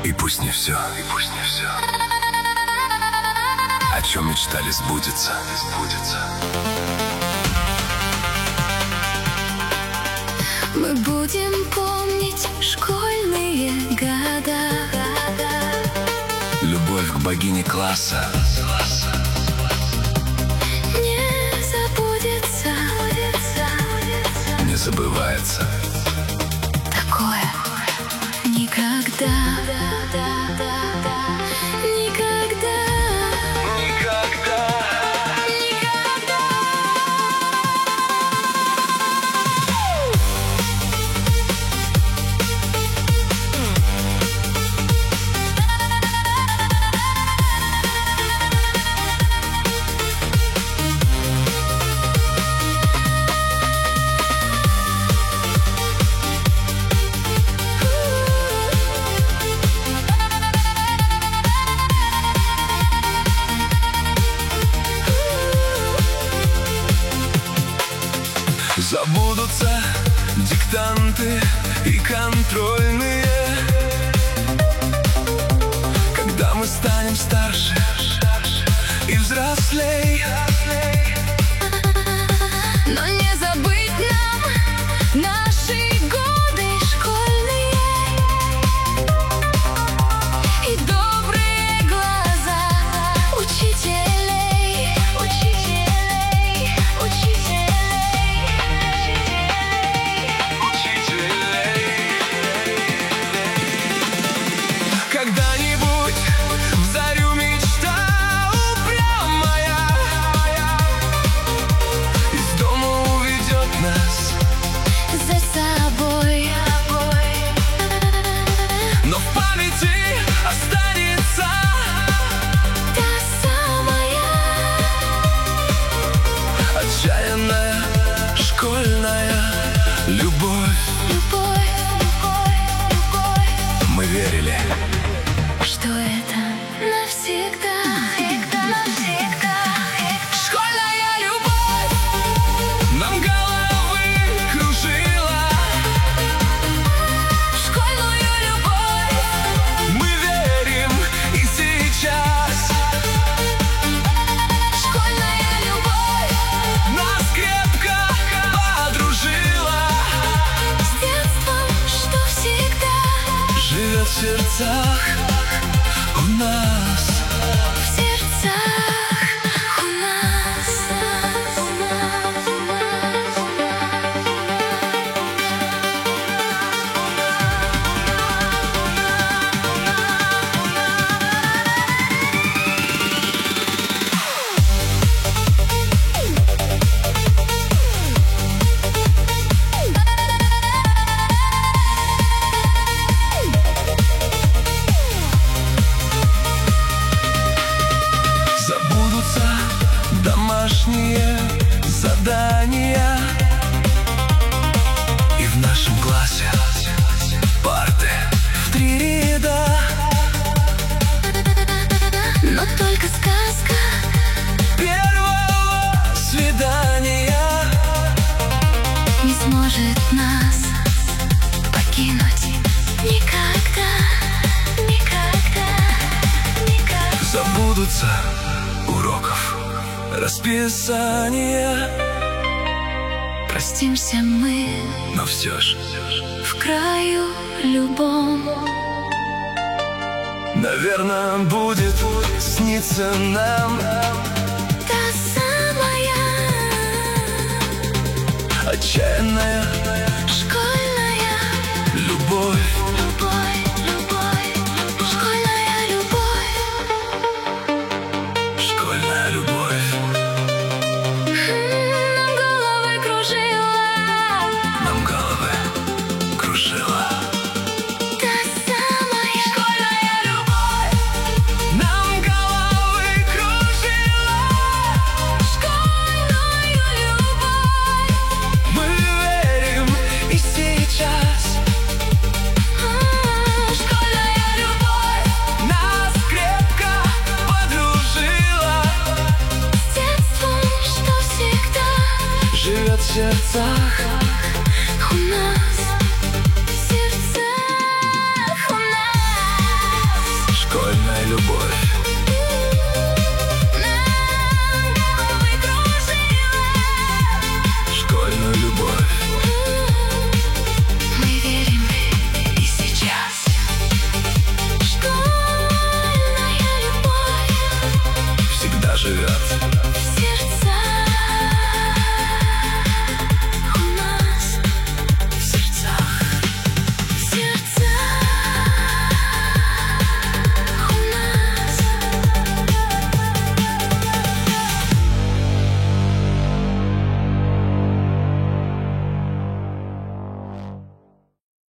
И пусть не все, о чем мечтали, сбудется. Мы будем помнить школьные года. Любовь к богине класса Не забудется, не забывается. такое никогда. Забудутся диктанты и контрольные, когда мы станем старше и взрослей. Но не забыть нам наши годы школьные и добрые глаза учителей. Когда-нибудь в зарю мечта упрямая из дома уведет нас За собой. но в памяти останется Та самая отчаянная школьная любовь. Мы верили, что это навсегда. школьная любовь нам головы кружила. В школьную любовь Мы верим и сейчас. школьная любовь Нас крепко подружила, с детством, что всегда живет в сердцах у нас. в сердцах у нас. Забудутся домашние задания, и в нашем классе парты в 3 ряда. Но только сказка Первого свидания не сможет нас покинуть никогда. забудутся уроков расписания, Простимся мы но все ж, в краю любом. наверное, будет сниться нам Та самая отчаянная школьная любовь. школьная любовь. Школьная любовь Нам головы кружила. нам головы кружила. Та самая школьная любовь. Нам головы кружила. Школьную любовь. Мы верим живет.